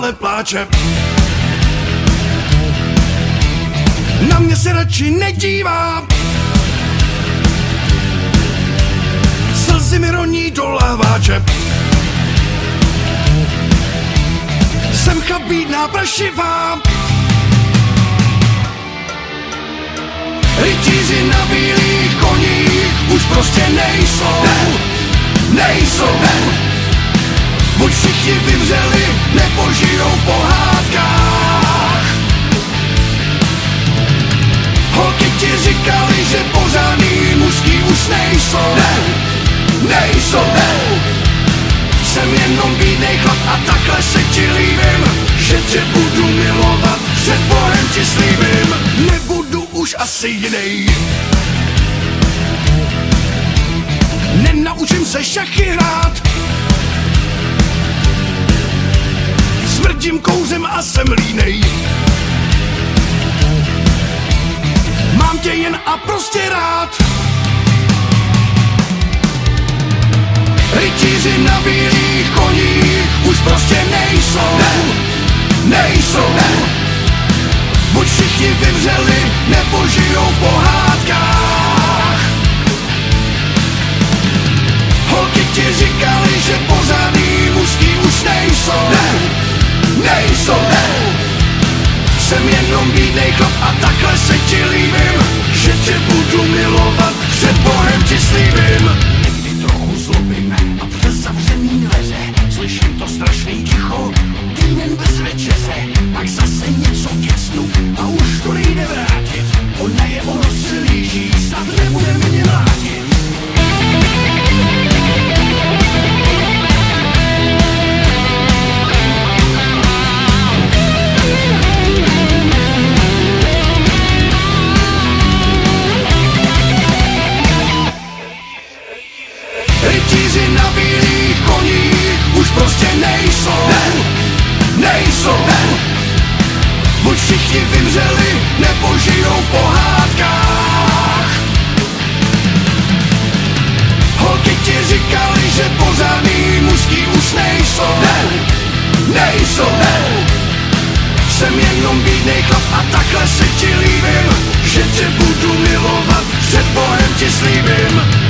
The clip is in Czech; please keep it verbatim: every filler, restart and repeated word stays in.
stále pláče. Na mě se radši nedívá, slzy mi roní do lahváče. Jsem chabídná prašivá, rytíři na bílých koních už prostě nejsou, nejsou. Buď všichni vymřeli, nebo žijou v pohádkách. Holky ti říkali, že pořádný mužský už nejsou, nejsou. Jsem jenom bídnej chlap a takhle se ti líbím, že tě budu milovat, před Bohem ti slíbím. Nebudu už asi jinej, nenaučím se šachy hrát, smrdím kouřem a jsem línej. Mám tě jen a prostě rád. Rytíři na bílých koních už prostě nejsou, nejsou. Buď všichni vymřeli, nebo žijou v pohádkách. Holky ti říkali, že pořádný mužský už nejsou, nejsou. Jsem jenom bídnej chlap a takhle se ti líbím, že tě budu milovat, před Bohem ti slíbím. Někdy trochu zlobím a přes zavřený dveře slyším to strašný ticho, týden bez večeře, pak zase něco těsnu a už to nejde vrátit. Ona je o rozsilíží, snad nebude mě mlátit. Rytíři na bílých koních už prostě nejsou, nejsou. Buď všichni vymřeli, nebo žijou v pohádkách. Holky ti říkali, že pořádný mužský už nejsou, nejsou. Jsem jenom bídnej chlap a takhle se ti líbím, že tě budu milovat, před Bohem ti slíbím.